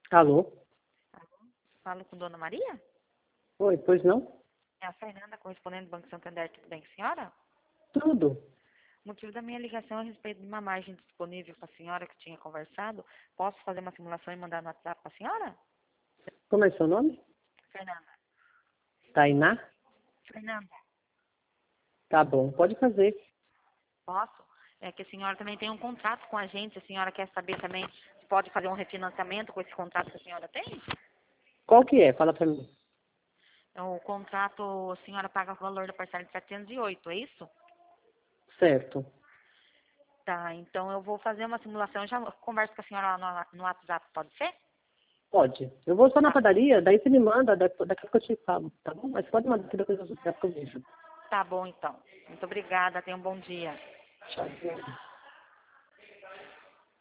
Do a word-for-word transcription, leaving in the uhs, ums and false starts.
Alô? Falo com Dona Maria? Oi, pois não? É a Fernanda, correspondente do Banco Santander. Tudo bem com a senhora? Tudo. O motivo da minha ligação é a respeito de uma margem disponível para a senhora que tinha conversado. Posso fazer uma simulação e mandar no WhatsApp para a senhora? Como é seu nome? Fernanda. Tainá? Fernanda. Tá bom, pode fazer. Posso? É que a senhora também tem um contrato com a gente. A senhora quer saber também se pode fazer um refinanciamento com esse contrato que a senhora tem? Qual que é? Fala pra mim. O contrato, a senhora paga o valor da parcela de setecentos e oito, é isso? Certo. Tá, então eu vou fazer uma simulação. Eu já converso com a senhora lá no, no WhatsApp, pode ser? Pode. Eu vou só na Tá, padaria, daí você me manda, daqui daqui a pouco eu te falo, tá bom? Mas pode mandar que depois eu daqui a pouco eu vejo. tá bom então. Muito obrigada, tenha um bom dia. Tchau.